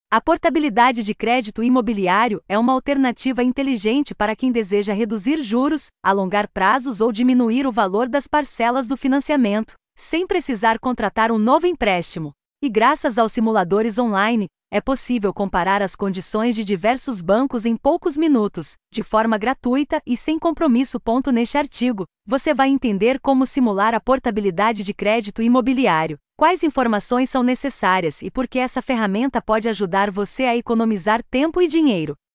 A portabilidade de crédito imobiliário é uma alternativa inteligente para quem deseja reduzir juros, alongar prazos ou diminuir o valor das parcelas do financiamento, sem precisar contratar um novo empréstimo. E graças aos simuladores online, é possível comparar as condições de diversos bancos em poucos minutos, de forma gratuita e sem compromisso. Neste artigo, você vai entender como simular a portabilidade de crédito imobiliário, quais informações são necessárias e por que essa ferramenta pode ajudar você a economizar tempo e dinheiro.